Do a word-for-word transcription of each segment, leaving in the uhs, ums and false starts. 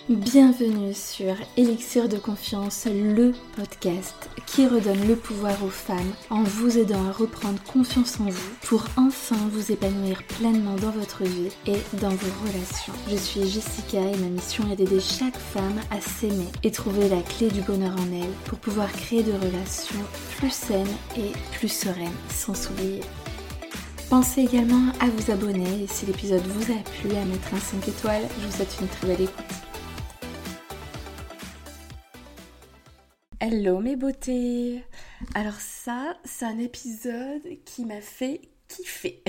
Bienvenue sur Élixir de Confiance, le podcast qui redonne le pouvoir aux femmes en vous aidant à reprendre confiance en vous pour enfin vous épanouir pleinement dans votre vie et dans vos relations. Je suis Jessica et ma mission est d'aider chaque femme à s'aimer et trouver la clé du bonheur en elle pour pouvoir créer des relations plus saines et plus sereines sans s'oublier. Pensez également à vous abonner et si l'épisode vous a plu, à mettre un cinq étoiles. Je vous souhaite une très belle écoute. Hello mes beautés. Alors ça, c'est un épisode qui m'a fait kiffer.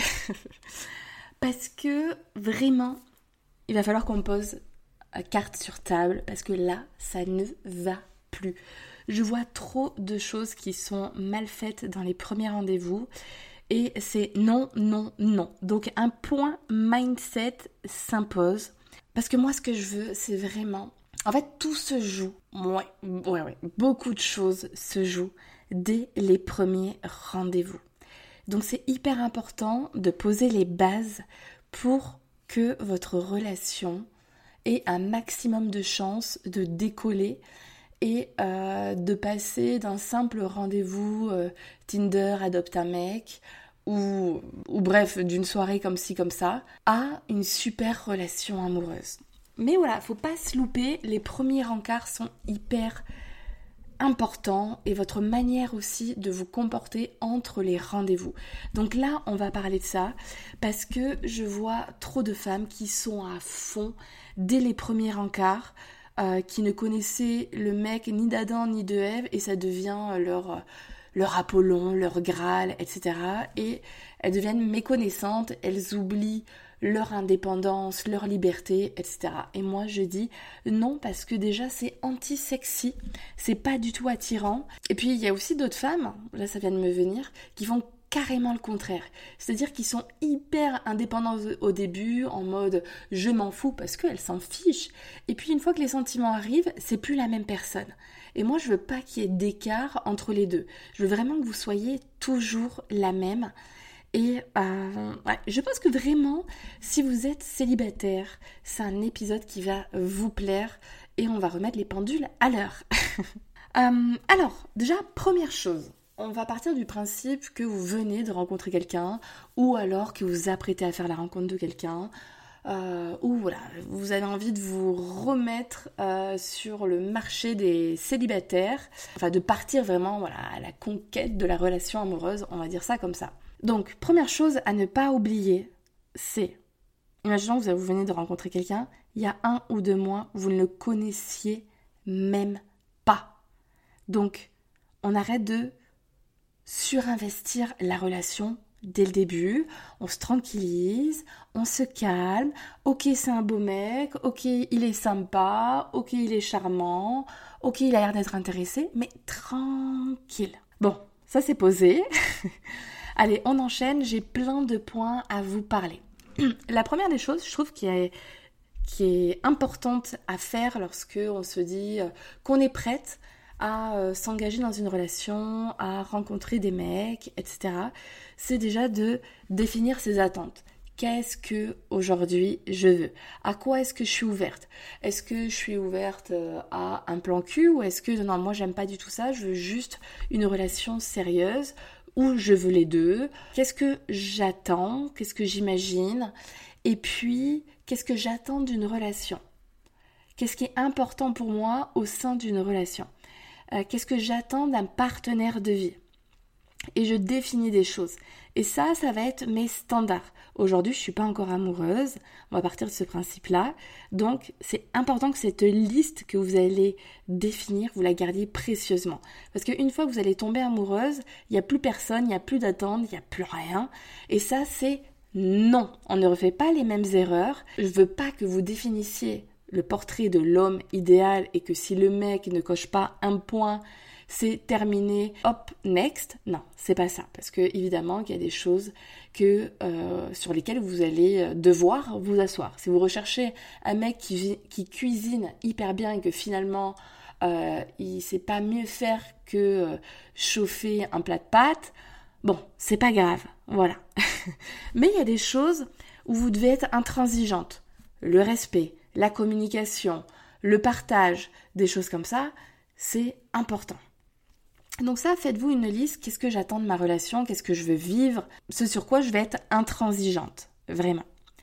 Parce que vraiment, il va falloir qu'on pose carte sur table parce que là, ça ne va plus. Je vois trop de choses qui sont mal faites dans les premiers rendez-vous et c'est non, non, non. Donc un point mindset s'impose parce que moi, ce que je veux, c'est vraiment... En fait, tout se joue, ouais, ouais, ouais, beaucoup de choses se jouent dès les premiers rendez-vous. Donc c'est hyper important de poser les bases pour que votre relation ait un maximum de chances de décoller et euh, de passer d'un simple rendez-vous euh, Tinder, adopte un mec, ou, ou bref, d'une soirée comme ci, comme ça, à une super relation amoureuse. Mais voilà, faut pas se louper, les premiers rencarts sont hyper importants et votre manière aussi de vous comporter entre les rendez-vous. Donc là, on va parler de ça parce que je vois trop de femmes qui sont à fond dès les premiers rencarts, euh, qui ne connaissaient le mec ni d'Adam ni de Ève et ça devient leur, leur Apollon, leur Graal, et cetera. Et elles deviennent méconnaissantes, elles oublient leur indépendance, leur liberté, et cetera. Et moi, je dis non parce que déjà, c'est anti-sexy, c'est pas du tout attirant. Et puis, il y a aussi d'autres femmes, là, ça vient de me venir, qui font carrément le contraire. C'est-à-dire qu'ils sont hyper indépendants au début, en mode « je m'en fous » parce qu'elles s'en fichent. Et puis, une fois que les sentiments arrivent, c'est plus la même personne. Et moi, je veux pas qu'il y ait d'écart entre les deux. Je veux vraiment que vous soyez toujours la même. Et euh, ouais, je pense que vraiment, si vous êtes célibataire, c'est un épisode qui va vous plaire et on va remettre les pendules à l'heure. euh, alors, déjà, première chose, on va partir du principe que vous venez de rencontrer quelqu'un ou alors que vous vous apprêtez à faire la rencontre de quelqu'un euh, ou voilà, vous avez envie de vous remettre euh, sur le marché des célibataires, enfin de partir vraiment voilà, à la conquête de la relation amoureuse, on va dire ça comme ça. Donc, première chose à ne pas oublier, c'est, imaginons que vous venez de rencontrer quelqu'un, il y a un ou deux mois, vous ne le connaissiez même pas. Donc, on arrête de surinvestir la relation dès le début, on se tranquillise, on se calme, ok c'est un beau mec, ok il est sympa, ok il est charmant, ok il a l'air d'être intéressé, mais tranquille. Bon, ça c'est posé. Allez, on enchaîne, j'ai plein de points à vous parler. La première des choses, je trouve, qui est, qui est importante à faire lorsque on se dit qu'on est prête à euh, s'engager dans une relation, à rencontrer des mecs, et cetera, c'est déjà de définir ses attentes. Qu'est-ce que aujourd'hui je veux? À quoi est-ce que je suis ouverte? Est-ce que je suis ouverte à un plan cul ou est-ce que non, moi j'aime pas du tout ça, je veux juste une relation sérieuse ou je veux les deux? Qu'est-ce que j'attends? Qu'est-ce que j'imagine? Et puis, qu'est-ce que j'attends d'une relation? Qu'est-ce qui est important pour moi au sein d'une relation? euh, Qu'est-ce que j'attends d'un partenaire de vie? Et je définis des choses. Et ça, ça va être mes standards. Aujourd'hui, je ne suis pas encore amoureuse. On va partir de ce principe-là. Donc, c'est important que cette liste que vous allez définir, vous la gardiez précieusement. Parce qu'une fois que vous allez tomber amoureuse, il n'y a plus personne, il n'y a plus d'attente, il n'y a plus rien. Et ça, c'est non. On ne refait pas les mêmes erreurs. Je ne veux pas que vous définissiez le portrait de l'homme idéal et que si le mec ne coche pas un point, c'est terminé, hop, next. Non, c'est pas ça. Parce que évidemment qu'il y a des choses que, euh, sur lesquelles vous allez devoir vous asseoir. Si vous recherchez un mec qui, qui cuisine hyper bien et que finalement euh, il sait pas mieux faire que euh, chauffer un plat de pâtes, bon, c'est pas grave, voilà. Mais il y a des choses où vous devez être intransigeante. Le respect, la communication, le partage, des choses comme ça, c'est important. Donc ça, faites-vous une liste, qu'est-ce que j'attends de ma relation, qu'est-ce que je veux vivre, ce sur quoi je vais être intransigeante, vraiment.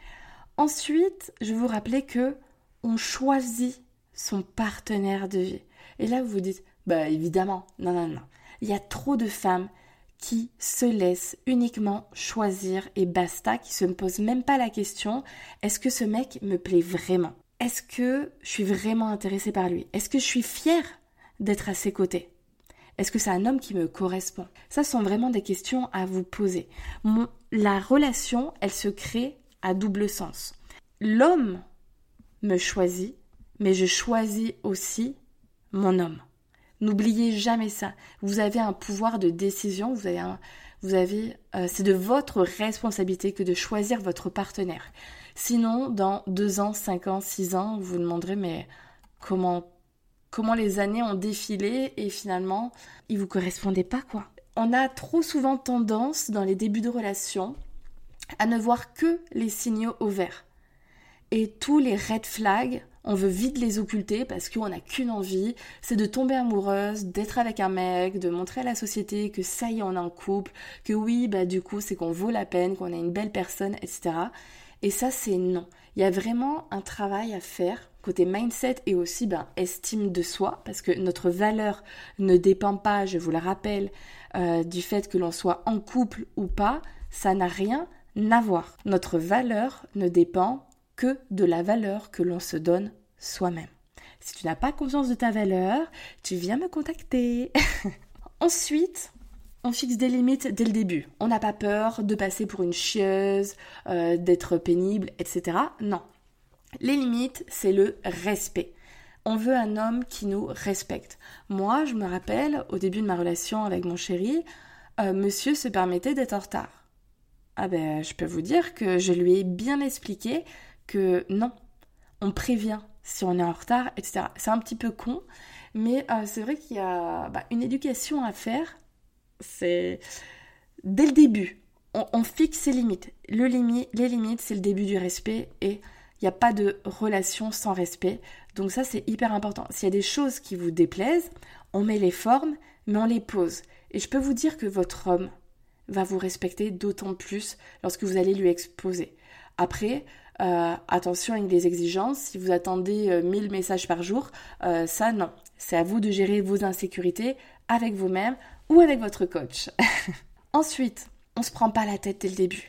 Ensuite, je vais vous rappeler que on choisit son partenaire de vie. Et là, vous vous dites, bah évidemment, non, non, non. Il y a trop de femmes qui se laissent uniquement choisir et basta, qui se me posent même pas la question, est-ce que ce mec me plaît vraiment ? Est-ce que je suis vraiment intéressée par lui ? Est-ce que je suis fière d'être à ses côtés ? Est-ce que c'est un homme qui me correspond ? Ça sont vraiment des questions à vous poser. Mon, la relation, elle se crée à double sens. L'homme me choisit, mais je choisis aussi mon homme. N'oubliez jamais ça. Vous avez un pouvoir de décision, vous avez, un, vous avez euh, c'est de votre responsabilité que de choisir votre partenaire. Sinon, dans deux ans, cinq ans, six ans, vous vous demanderez mais comment comment les années ont défilé et finalement, ils vous correspondaient pas quoi. On a trop souvent tendance dans les débuts de relation à ne voir que les signaux au vert. Et tous les red flags, on veut vite les occulter parce qu'on n'a qu'une envie, c'est de tomber amoureuse, d'être avec un mec, de montrer à la société que ça y est, on est en couple, que oui, bah du coup, c'est qu'on vaut la peine, qu'on est une belle personne, et cetera. Et ça, c'est non. Il y a vraiment un travail à faire côté mindset et aussi ben, estime de soi, parce que notre valeur ne dépend pas, je vous le rappelle, euh, du fait que l'on soit en couple ou pas, ça n'a rien à voir. Notre valeur ne dépend que de la valeur que l'on se donne soi-même. Si tu n'as pas conscience de ta valeur, tu viens me contacter. Ensuite, on fixe des limites dès le début. On n'a pas peur de passer pour une chieuse, euh, d'être pénible, et cetera. Non. Les limites, c'est le respect. On veut un homme qui nous respecte. Moi, je me rappelle, au début de ma relation avec mon chéri, euh, monsieur se permettait d'être en retard. Ah ben, je peux vous dire que je lui ai bien expliqué que non, on prévient si on est en retard, et cetera. C'est un petit peu con, mais euh, c'est vrai qu'il y a bah, une éducation à faire. C'est dès le début, on, on fixe ses limites. Le limi- les limites, c'est le début du respect et il n'y a pas de relation sans respect. Donc ça, c'est hyper important. S'il y a des choses qui vous déplaisent, on met les formes, mais on les pose. Et je peux vous dire que votre homme va vous respecter d'autant plus lorsque vous allez lui exposer. Après, euh, attention avec des exigences. Si vous attendez euh, mille messages par jour, euh, ça, non. C'est à vous de gérer vos insécurités avec vous-même ou avec votre coach. Ensuite, on ne se prend pas la tête dès le début.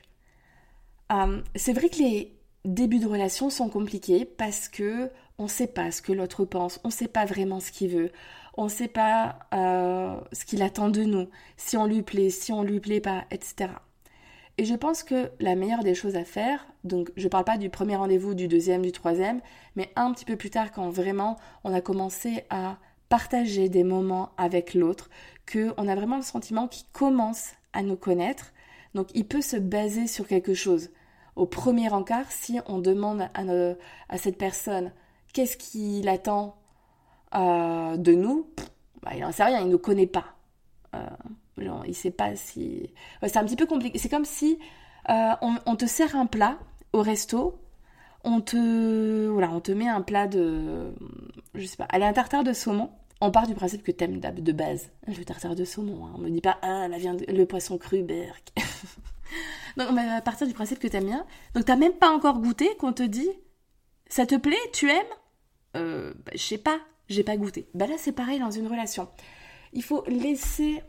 Euh, c'est vrai que les débuts de relation sont compliqués parce que on ne sait pas ce que l'autre pense, on ne sait pas vraiment ce qu'il veut, on ne sait pas euh, ce qu'il attend de nous, si on lui plaît, si on lui plaît pas, et cetera. Et je pense que la meilleure des choses à faire, donc je ne parle pas du premier rendez-vous, du deuxième, du troisième, mais un petit peu plus tard quand vraiment on a commencé à partager des moments avec l'autre, qu'on a vraiment le sentiment qu'il commence à nous connaître, donc il peut se baser sur quelque chose. Au premier encart, si on demande à, nos, à cette personne qu'est-ce qu'il attend euh, de nous, bah, il n'en sait rien, il ne nous connaît pas. Euh, genre, il ne sait pas si... Ouais, c'est un petit peu compliqué. C'est comme si euh, on, on te sert un plat au resto, on te, voilà, on te met un plat de... Je sais pas, allez, un tartare de saumon. On part du principe que t'aimes de base le tartare de saumon. Hein. On ne dit pas, ah, la viande, le poisson cru, berk. Donc on va partir du principe que t'aimes bien. Donc t'as même pas encore goûté qu'on te dit ça te plaît, tu aimes euh, bah, je sais pas, j'ai pas goûté. Bah là c'est pareil dans une relation. Il faut laisser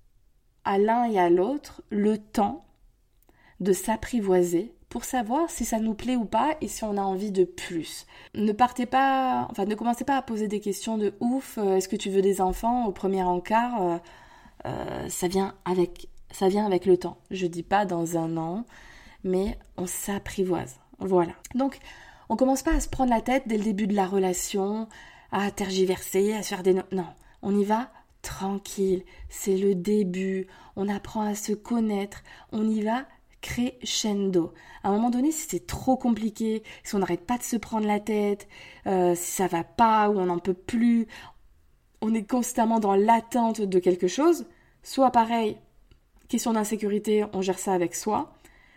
à l'un et à l'autre le temps de s'apprivoiser pour savoir si ça nous plaît ou pas et si on a envie de plus. Ne partez pas, enfin ne commencez pas à poser des questions de ouf, euh, est-ce que tu veux des enfants au premier encart euh, euh, ça vient avec Ça vient avec le temps. Je dis pas dans un an, mais on s'apprivoise. Voilà. Donc, on commence pas à se prendre la tête dès le début de la relation, à tergiverser, à se faire des... No- non, on y va tranquille. C'est le début. On apprend à se connaître. On y va crescendo. À un moment donné, si c'est trop compliqué, si on n'arrête pas de se prendre la tête, euh, si ça va pas ou on n'en peut plus, on est constamment dans l'attente de quelque chose, soit pareil, question d'insécurité, on gère ça avec soi.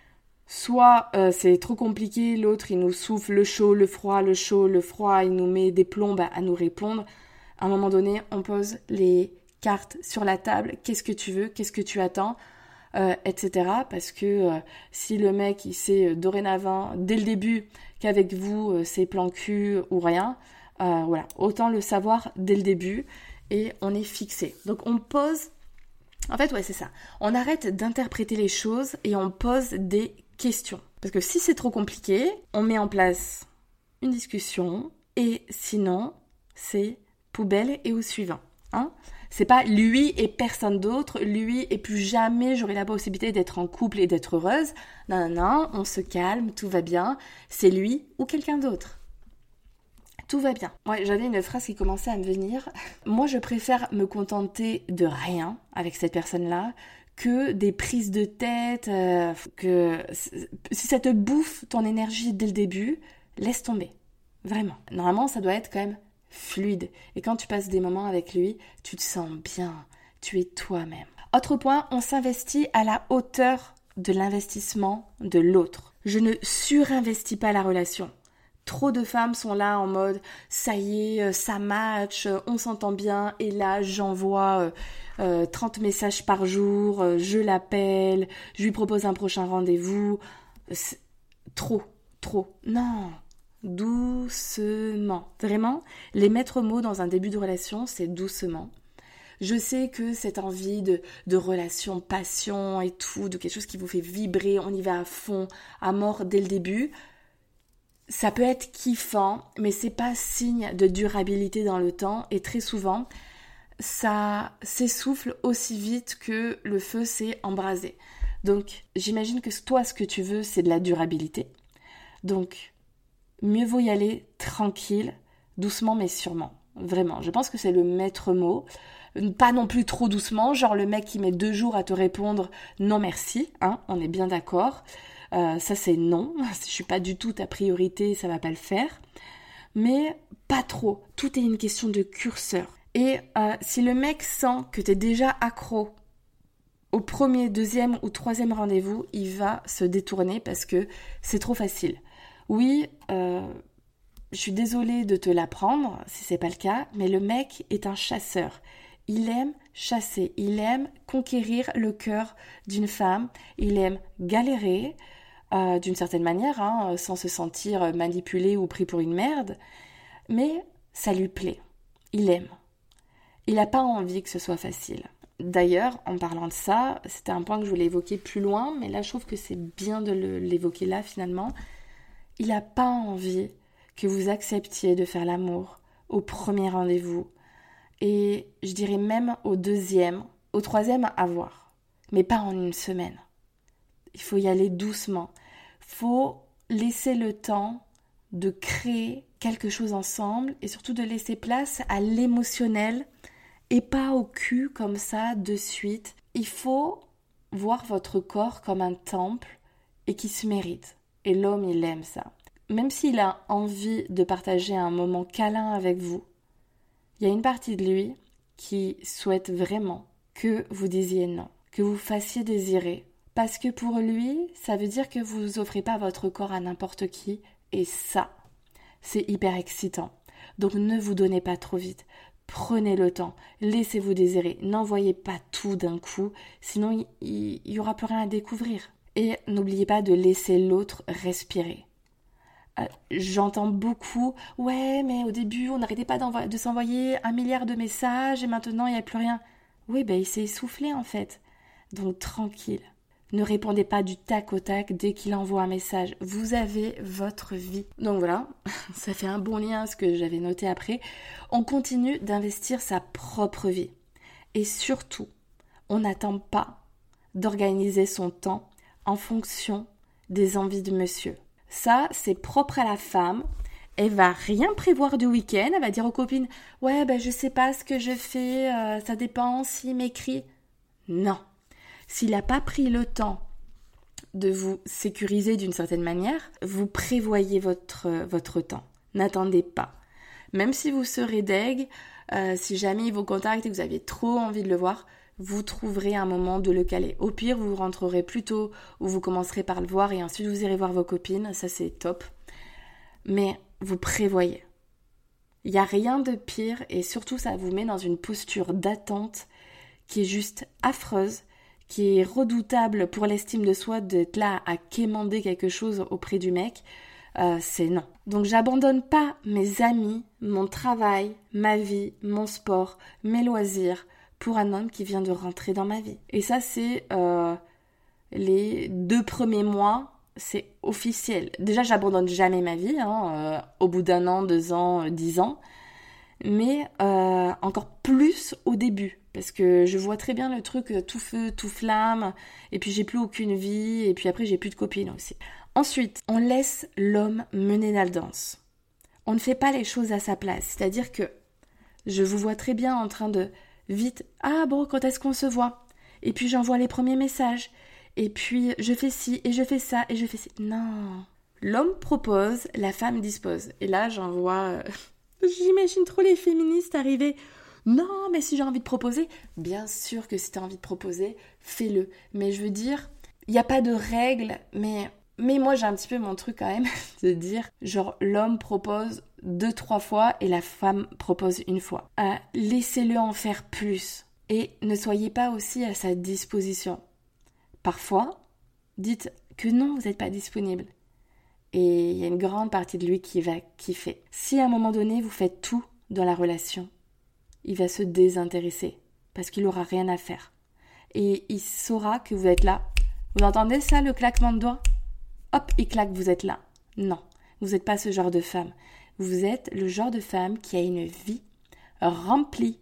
Soit euh, c'est trop compliqué, l'autre il nous souffle le chaud, le froid, le chaud, le froid, il nous met des plombes à, à nous répondre. À un moment donné, on pose les cartes sur la table. Qu'est-ce que tu veux? Qu'est-ce que tu attends? Euh, et cetera. Parce que euh, si le mec il sait euh, dorénavant, dès le début, qu'avec vous euh, c'est plan cul ou rien, euh, voilà, autant le savoir dès le début et on est fixé. Donc on pose, en fait ouais c'est ça, on arrête d'interpréter les choses et on pose des questions. Parce que si c'est trop compliqué, on met en place une discussion et sinon c'est poubelle et au suivant. Hein? C'est pas lui et personne d'autre, lui et plus jamais j'aurai la possibilité d'être en couple et d'être heureuse. Non, non, non, on se calme, tout va bien. C'est lui ou quelqu'un d'autre. Tout va bien. Ouais, j'avais une phrase qui commençait à me venir. Moi, je préfère me contenter de rien avec cette personne-là que des prises de tête, euh, que si ça te bouffe ton énergie dès le début, laisse tomber. Vraiment. Normalement, ça doit être quand même fluide. Et quand tu passes des moments avec lui, tu te sens bien. Tu es toi-même. Autre point, on s'investit à la hauteur de l'investissement de l'autre. Je ne surinvestis pas la relation. Trop de femmes sont là en mode « ça y est, ça match, on s'entend bien » et là j'envoie euh, euh, trente messages par jour, euh, je l'appelle, je lui propose un prochain rendez-vous. C'est trop, trop. Non, doucement. Vraiment, les maîtres mots dans un début de relation, c'est doucement. Je sais que cette envie de, de relation, passion et tout, de quelque chose qui vous fait vibrer, on y va à fond, à mort dès le début, ça peut être kiffant, mais c'est pas signe de durabilité dans le temps et très souvent, ça s'essouffle aussi vite que le feu s'est embrasé. Donc, j'imagine que toi, ce que tu veux, c'est de la durabilité. Donc, mieux vaut y aller tranquille, doucement mais sûrement. Vraiment, je pense que c'est le maître mot. Pas non plus trop doucement, genre le mec qui met deux jours à te répondre « non merci hein, », on est bien d'accord. Euh, ça c'est non, je suis pas du tout ta priorité, ça va pas le faire. Mais pas trop, tout est une question de curseur. Et euh, si le mec sent que t'es déjà accro au premier, deuxième ou troisième rendez-vous, il va se détourner parce que c'est trop facile. Oui, euh, je suis désolée de te l'apprendre si c'est pas le cas, mais le mec est un chasseur. Il aime chasser, il aime conquérir le cœur d'une femme, il aime galérer euh, d'une certaine manière, hein, sans se sentir manipulé ou pris pour une merde, mais ça lui plaît, il aime. Il n'a pas envie que ce soit facile. D'ailleurs, en parlant de ça, c'était un point que je voulais évoquer plus loin, mais là je trouve que c'est bien de le, l'évoquer là finalement. Il n'a pas envie que vous acceptiez de faire l'amour au premier rendez-vous, et je dirais même au deuxième, au troisième à voir, mais pas en une semaine. Il faut y aller doucement. Il faut laisser le temps de créer quelque chose ensemble et surtout de laisser place à l'émotionnel et pas au cul comme ça de suite. Il faut voir votre corps comme un temple et qui se mérite. Et l'homme, il aime ça. Même s'il a envie de partager un moment câlin avec vous, il y a une partie de lui qui souhaite vraiment que vous disiez non, que vous fassiez désirer. Parce que pour lui, ça veut dire que vous offrez pas votre corps à n'importe qui. Et ça, c'est hyper excitant. Donc ne vous donnez pas trop vite. Prenez le temps, laissez-vous désirer. N'envoyez pas tout d'un coup, sinon il n'y aura plus rien à découvrir. Et n'oubliez pas de laisser l'autre respirer. Euh, j'entends beaucoup, ouais, mais au début, on n'arrêtait pas de s'envoyer un milliard de messages et maintenant, il n'y a plus rien. Oui, ben, il s'est essoufflé, en fait. Donc, tranquille. Ne répondez pas du tac au tac dès qu'il envoie un message. Vous avez votre vie. Donc voilà, ça fait un bon lien à ce que j'avais noté après. On continue d'investir sa propre vie. Et surtout, on n'attend pas d'organiser son temps en fonction des envies de monsieur. Ça, c'est propre à la femme. Elle va rien prévoir du week-end. Elle va dire aux copines « Ouais, ben je sais pas ce que je fais, euh, ça dépend s'il m'écrit. » Non. S'il n'a pas pris le temps de vous sécuriser d'une certaine manière, vous prévoyez votre, votre temps. N'attendez pas. Même si vous serez deg, euh, si jamais il vous contacte et que vous aviez trop envie de le voir, vous trouverez un moment de le caler. Au pire, vous rentrerez plus tôt ou vous commencerez par le voir et ensuite vous irez voir vos copines, ça c'est top. Mais vous prévoyez. Il n'y a rien de pire et surtout ça vous met dans une posture d'attente qui est juste affreuse, qui est redoutable pour l'estime de soi d'être là à quémander quelque chose auprès du mec. Euh, c'est non. Donc j'abandonne pas mes amis, mon travail, ma vie, mon sport, mes loisirs pour un homme qui vient de rentrer dans ma vie. Et ça c'est euh, les deux premiers mois, c'est officiel. Déjà j'abandonne jamais ma vie, hein, euh, au bout d'un an, deux ans, euh, dix ans, mais euh, encore plus au début. Parce que je vois très bien le truc tout feu, tout flamme, et puis j'ai plus aucune vie, et puis après j'ai plus de copines aussi. Ensuite, on laisse l'homme mener la danse. On ne fait pas les choses à sa place. C'est-à-dire que je vous vois très bien en train de vite, ah bon, quand est-ce qu'on se voit ? Et puis j'envoie les premiers messages, et puis je fais ci, et je fais ça, et je fais ci. Non. L'homme propose, la femme dispose. Et là, j'en vois... J'imagine trop les féministes arriver... Non, mais si j'ai envie de proposer, bien sûr que si tu as envie de proposer, fais-le. Mais je veux dire, il n'y a pas de règles, mais, mais moi j'ai un petit peu mon truc quand même de dire, genre l'homme propose deux, trois fois et la femme propose une fois. Euh, laissez-le en faire plus et ne soyez pas aussi à sa disposition. Parfois, dites que non, vous n'êtes pas disponible. Et il y a une grande partie de lui qui va kiffer. Si à un moment donné, vous faites tout dans la relation, il va se désintéresser parce qu'il n'aura rien à faire. Et il saura que vous êtes là. Vous entendez ça, le claquement de doigts ? Hop, il claque, vous êtes là. Non, vous n'êtes pas ce genre de femme. Vous êtes le genre de femme qui a une vie remplie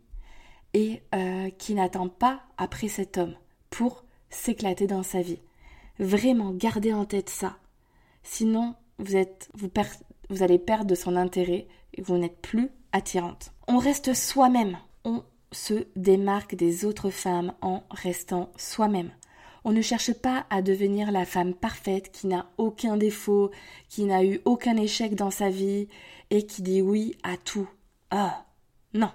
et euh, qui n'attend pas après cet homme pour s'éclater dans sa vie. Vraiment, gardez en tête ça. Sinon, vous, êtes, vous, per- vous allez perdre de son intérêt et vous n'êtes plus attirante. On reste soi-même. On se démarque des autres femmes en restant soi-même. On ne cherche pas à devenir la femme parfaite qui n'a aucun défaut, qui n'a eu aucun échec dans sa vie et qui dit oui à tout. Ah, non.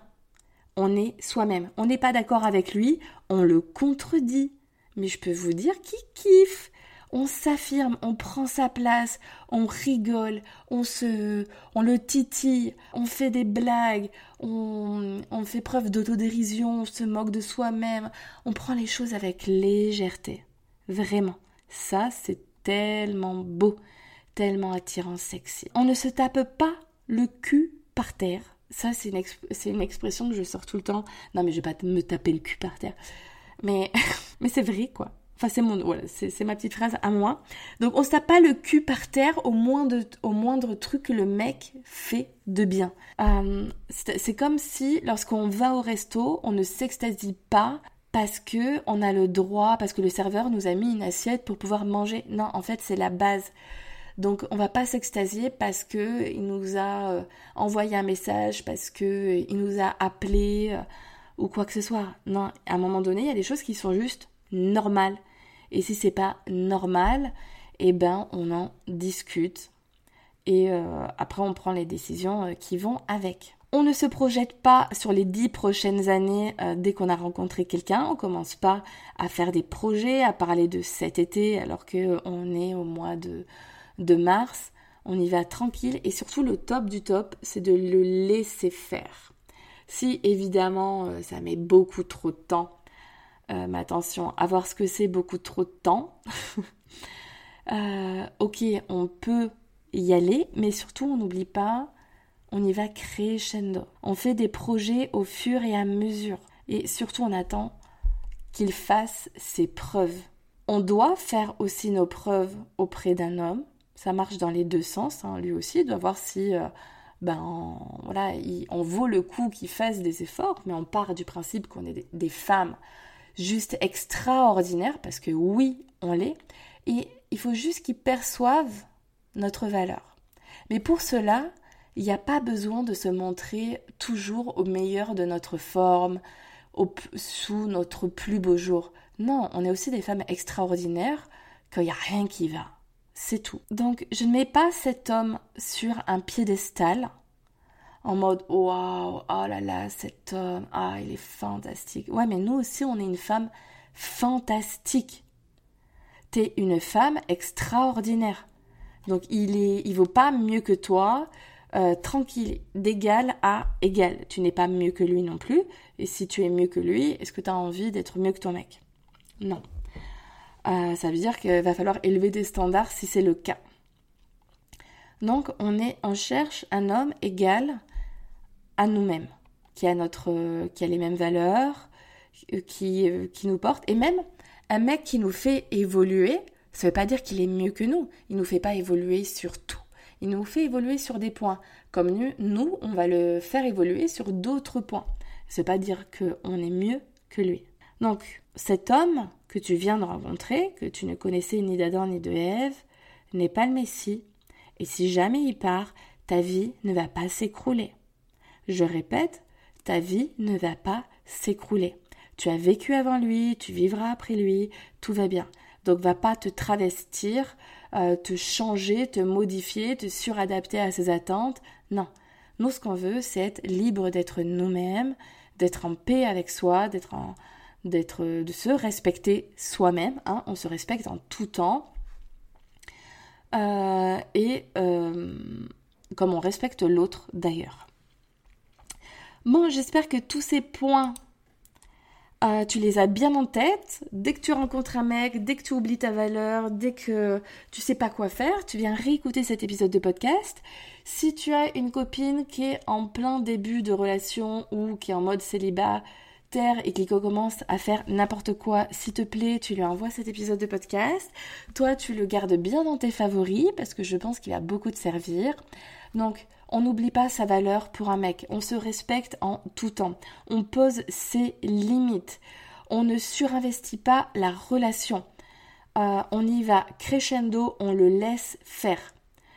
On est soi-même. On n'est pas d'accord avec lui, on le contredit. Mais je peux vous dire qu'il kiffe. On s'affirme, on prend sa place, on rigole, on se, on le titille, on fait des blagues, on, on fait preuve d'autodérision, on se moque de soi-même, on prend les choses avec légèreté. Vraiment, ça c'est tellement beau, tellement attirant, sexy. On ne se tape pas le cul par terre. Ça c'est une, exp- c'est une expression que je sors tout le temps. Non mais je vais pas me taper le cul par terre. Mais, mais c'est vrai quoi. Enfin, c'est, mon, voilà, c'est, c'est ma petite phrase à moi. Donc, on se tape pas le cul par terre au moindre, au moindre truc que le mec fait de bien. Euh, c'est, c'est comme si, lorsqu'on va au resto, on ne s'extasie pas parce que on a le droit, parce que le serveur nous a mis une assiette pour pouvoir manger. Non, en fait, c'est la base. Donc, on va pas s'extasier parce que il nous a euh, envoyé un message, parce que euh, il nous a appelé euh, ou quoi que ce soit. Non, à un moment donné, il y a des choses qui sont juste normales. Et si c'est pas normal, eh ben on en discute et euh, après on prend les décisions euh, qui vont avec. On ne se projette pas sur les dix prochaines années euh, dès qu'on a rencontré quelqu'un. On commence pas à faire des projets, à parler de cet été alors que euh, on est au mois de, de mars. On y va tranquille et surtout le top du top, c'est de le laisser faire. Si évidemment euh, ça met beaucoup trop de temps. Euh, mais attention, avoir ce que c'est beaucoup trop de temps. euh, ok, on peut y aller, mais surtout on n'oublie pas, on y va crescendo. On fait des projets au fur et à mesure. Et surtout on attend qu'il fasse ses preuves. On doit faire aussi nos preuves auprès d'un homme. Ça marche dans les deux sens, hein. Lui aussi doit voir si euh, ben, voilà, il, on vaut le coup qu'il fasse des efforts, mais on part du principe qu'on est des, des femmes juste extraordinaire, parce que oui, on l'est, et il faut juste qu'ils perçoivent notre valeur. Mais pour cela, il n'y a pas besoin de se montrer toujours au meilleur de notre forme, au, sous notre plus beau jour. Non, on est aussi des femmes extraordinaires, qu'il n'y a rien qui va. C'est tout. Donc, je ne mets pas cet homme sur un piédestal en mode waouh, oh là là, cet homme, ah, il est fantastique. Ouais, mais nous aussi, on est une femme fantastique. T'es une femme extraordinaire. Donc, il est, il vaut pas mieux que toi, euh, tranquille, d'égal à égal. Tu n'es pas mieux que lui non plus. Et si tu es mieux que lui, est-ce que tu as envie d'être mieux que ton mec ? Non. Euh, ça veut dire qu'il va falloir élever des standards si c'est le cas. Donc, on, est, on cherche un homme égal à nous-mêmes, qui a, notre, qui a les mêmes valeurs, qui, qui nous porte. Et même un mec qui nous fait évoluer, ça ne veut pas dire qu'il est mieux que nous. Il ne nous fait pas évoluer sur tout. Il nous fait évoluer sur des points. Comme nous, nous on va le faire évoluer sur d'autres points. Ça ne veut pas dire qu'on est mieux que lui. Donc, cet homme que tu viens de rencontrer, que tu ne connaissais ni d'Adam ni de Ève, n'est pas le Messie. Et si jamais il part, ta vie ne va pas s'écrouler. Je répète, ta vie ne va pas s'écrouler. Tu as vécu avant lui, tu vivras après lui, tout va bien. Donc, va pas te travestir, euh, te changer, te modifier, te suradapter à ses attentes. Non. Nous, ce qu'on veut, c'est être libre d'être nous-mêmes, d'être en paix avec soi, d'être en, d'être, de se respecter soi-même. Hein. On se respecte en tout temps. Euh, et euh, comme on respecte l'autre d'ailleurs. Bon, j'espère que tous ces points, euh, tu les as bien en tête. Dès que tu rencontres un mec, dès que tu oublies ta valeur, dès que tu sais pas quoi faire, tu viens réécouter cet épisode de podcast. Si tu as une copine qui est en plein début de relation ou qui est en mode célibataire et qui commence à faire n'importe quoi, s'il te plaît, tu lui envoies cet épisode de podcast. Toi, tu le gardes bien dans tes favoris parce que je pense qu'il va beaucoup te servir. Donc, on n'oublie pas sa valeur pour un mec. On se respecte en tout temps. On pose ses limites. On ne surinvestit pas la relation. Euh, on y va crescendo, on le laisse faire.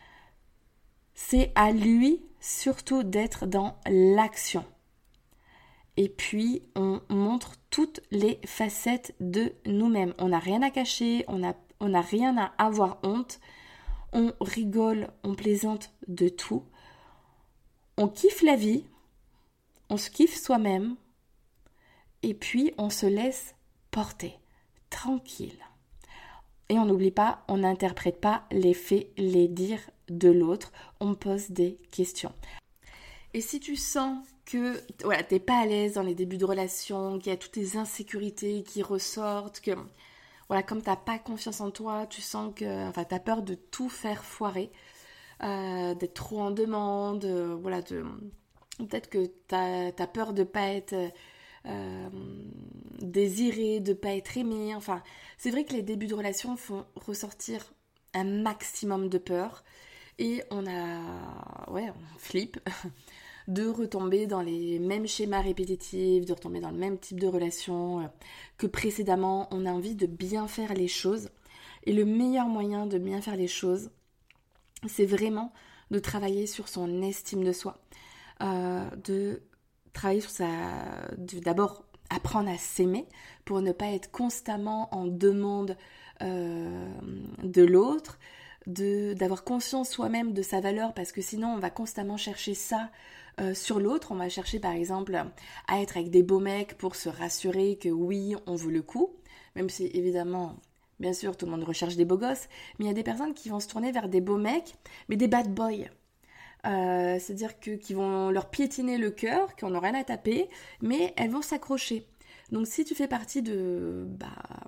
C'est à lui surtout d'être dans l'action. Et puis, on montre toutes les facettes de nous-mêmes. On n'a rien à cacher, on n'a on n'a rien à avoir honte. On rigole, on plaisante de tout. On kiffe la vie, on se kiffe soi-même, et puis on se laisse porter, tranquille. Et on n'oublie pas, on n'interprète pas les faits, les dires de l'autre, on pose des questions. Et si tu sens que voilà, t'es pas à l'aise dans les débuts de relation, qu'il y a toutes tes insécurités qui ressortent, que voilà, comme t'as pas confiance en toi, tu sens que enfin, t'as peur de tout faire foirer, Euh, d'être trop en demande, euh, voilà, de, peut-être que t'as, t'as peur de pas être euh, désiré, de pas être aimé, enfin, c'est vrai que les débuts de relation font ressortir un maximum de peur et on a, ouais, on flippe de retomber dans les mêmes schémas répétitifs, de retomber dans le même type de relation euh, que précédemment. On a envie de bien faire les choses et le meilleur moyen de bien faire les choses, c'est vraiment de travailler sur son estime de soi, euh, de travailler sur sa... de, d'abord apprendre à s'aimer pour ne pas être constamment en demande euh, de l'autre, de, d'avoir conscience soi-même de sa valeur parce que sinon on va constamment chercher ça euh, sur l'autre. On va chercher par exemple à être avec des beaux mecs pour se rassurer que oui, on vaut le coup, même si évidemment... Bien sûr, tout le monde recherche des beaux gosses, mais il y a des personnes qui vont se tourner vers des beaux mecs, mais des bad boys. Euh, c'est-à-dire que, qui vont leur piétiner le cœur, qui n'en ont rien à taper, mais elles vont s'accrocher. Donc si tu fais partie de, bah,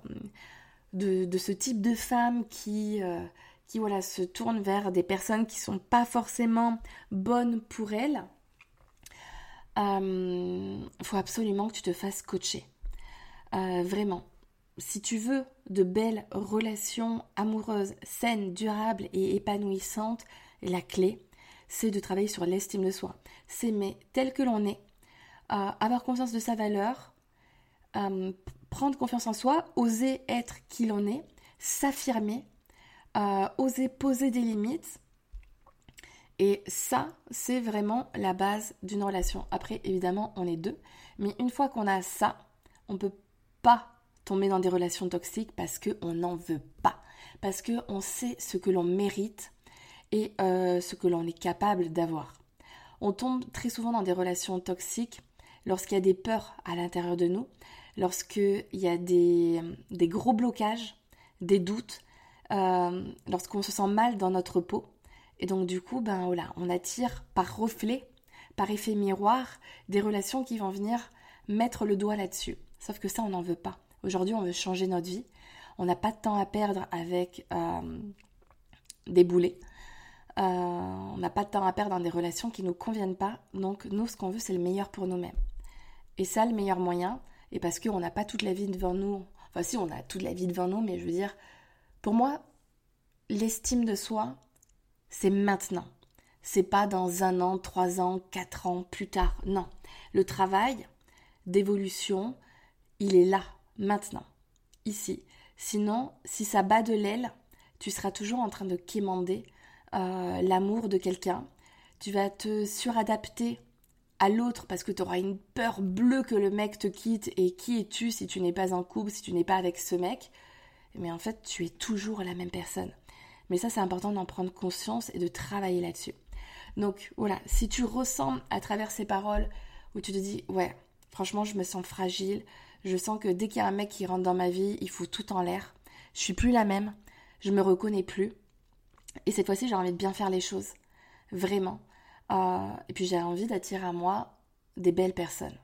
de, de ce type de femme qui, euh, qui voilà, se tourne vers des personnes qui ne sont pas forcément bonnes pour elles, il euh, faut absolument que tu te fasses coacher. Euh, vraiment. Si tu veux de belles relations amoureuses, saines, durables et épanouissantes, la clé, c'est de travailler sur l'estime de soi. S'aimer tel que l'on est, euh, avoir conscience de sa valeur, euh, prendre confiance en soi, oser être qui l'on est, s'affirmer, euh, oser poser des limites. Et ça, c'est vraiment la base d'une relation. Après, évidemment, on est deux. Mais une fois qu'on a ça, on ne peut pas tomber dans des relations toxiques parce qu'on n'en veut pas, parce qu'on sait ce que l'on mérite et euh, ce que l'on est capable d'avoir. On tombe très souvent dans des relations toxiques lorsqu'il y a des peurs à l'intérieur de nous, lorsqu'il y a des, des gros blocages, des doutes, euh, lorsqu'on se sent mal dans notre peau. Et donc du coup, ben voilà, on attire par reflet, par effet miroir, des relations qui vont venir mettre le doigt là-dessus. Sauf que ça, on n'en veut pas. Aujourd'hui, on veut changer notre vie. On n'a pas de temps à perdre avec euh, des boulets. Euh, on n'a pas de temps à perdre dans des relations qui ne nous conviennent pas. Donc nous, ce qu'on veut, c'est le meilleur pour nous-mêmes. Et ça, le meilleur moyen, et parce qu'on n'a pas toute la vie devant nous, enfin si, on a toute la vie devant nous, mais je veux dire, pour moi, l'estime de soi, c'est maintenant. C'est pas dans un an, trois ans, quatre ans, plus tard. Non. Le travail d'évolution, il est là, maintenant, ici. Sinon, si ça bat de l'aile, tu seras toujours en train de quémander euh, l'amour de quelqu'un. Tu vas te suradapter à l'autre parce que tu auras une peur bleue que le mec te quitte. Et qui es-tu si tu n'es pas en couple, si tu n'es pas avec ce mec? Mais en fait, tu es toujours la même personne. Mais ça, c'est important d'en prendre conscience et de travailler là-dessus. Donc voilà, si tu ressens à travers ces paroles où tu te dis « Ouais, franchement, je me sens fragile. Je sens que dès qu'il y a un mec qui rentre dans ma vie, il fout tout en l'air. Je suis plus la même. Je me reconnais plus. Et cette fois-ci, j'ai envie de bien faire les choses. Vraiment. Euh, et puis j'ai envie d'attirer à moi des belles personnes.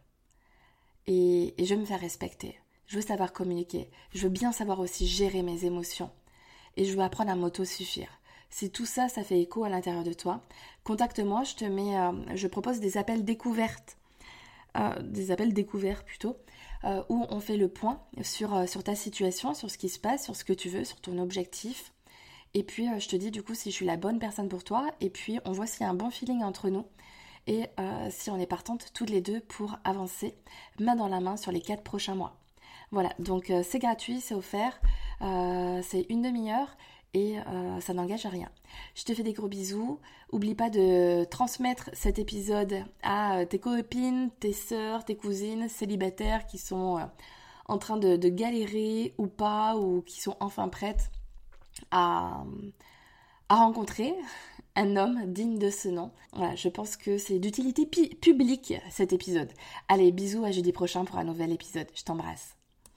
Et, et je veux me faire respecter. Je veux savoir communiquer. Je veux bien savoir aussi gérer mes émotions. Et je veux apprendre à m'auto-suffire. Si tout ça, ça fait écho à l'intérieur de toi, contacte-moi, je te mets, euh, je propose des appels découvertes, euh, des appels découverts plutôt, euh, où on fait le point sur, euh, sur ta situation, sur ce qui se passe, sur ce que tu veux, sur ton objectif. Et puis, euh, je te dis du coup si je suis la bonne personne pour toi, et puis on voit s'il y a un bon feeling entre nous, et euh, si on est partantes toutes les deux pour avancer main dans la main sur les quatre prochains mois. Voilà, donc euh, c'est gratuit, c'est offert, euh, c'est une demi-heure, et euh, ça n'engage à rien. Je te fais des gros bisous. Oublie pas de transmettre cet épisode à tes copines, tes sœurs, tes cousines célibataires qui sont euh, en train de, de galérer ou pas, ou qui sont enfin prêtes à, à rencontrer un homme digne de ce nom. Voilà, je pense que c'est d'utilité pi- publique cet épisode. Allez, bisous, à jeudi prochain pour un nouvel épisode. Je t'embrasse.